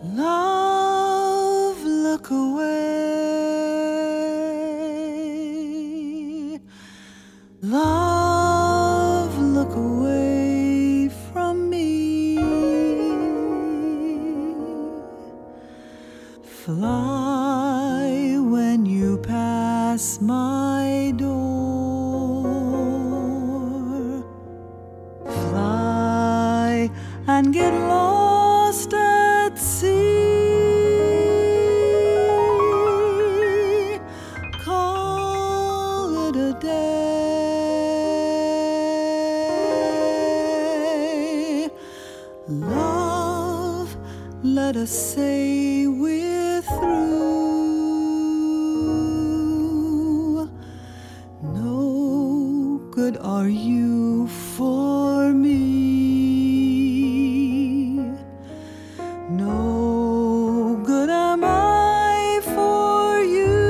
Love, look away. Love, look away from me. Fly when you pass my door. Fly and get lost at sea. Call it a day. Love, let us say we're through. No good are you for me. No good am I for you.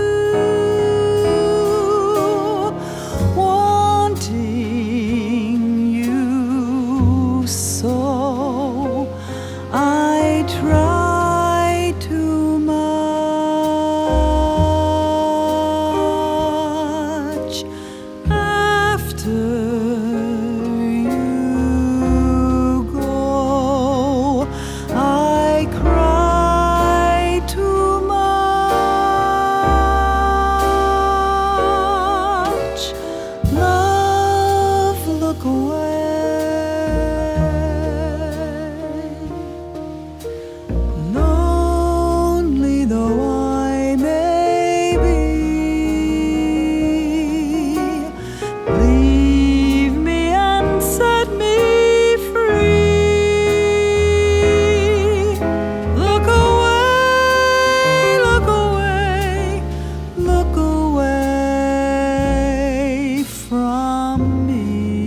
Wanting you so, I try too much. After you go, I cry too much. Love, look away. Lonely though I may be, leave me and set me free. Look away, look away, look away from me.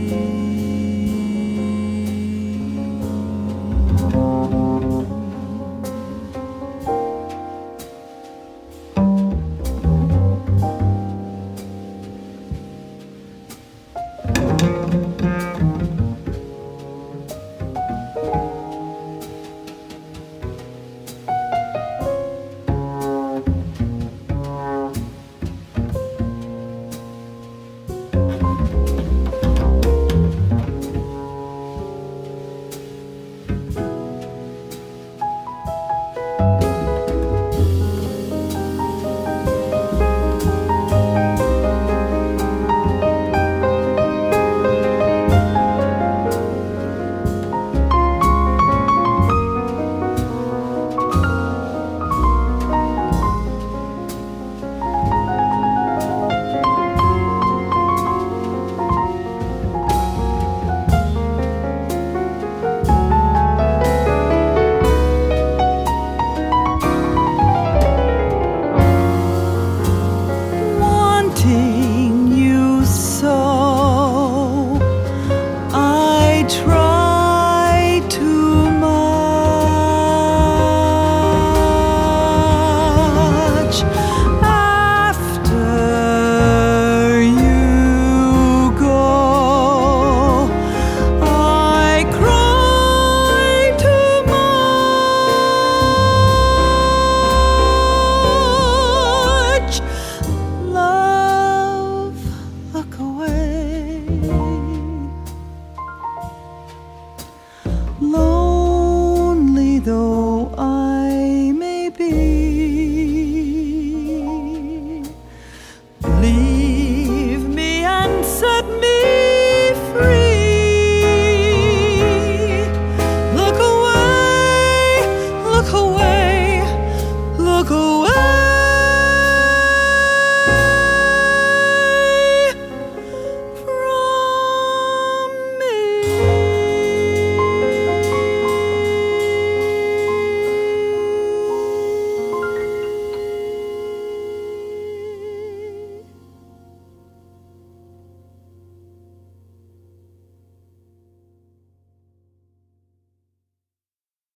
Wanting you so, I try too much. After you go, I cry too much. Love, look away. Love,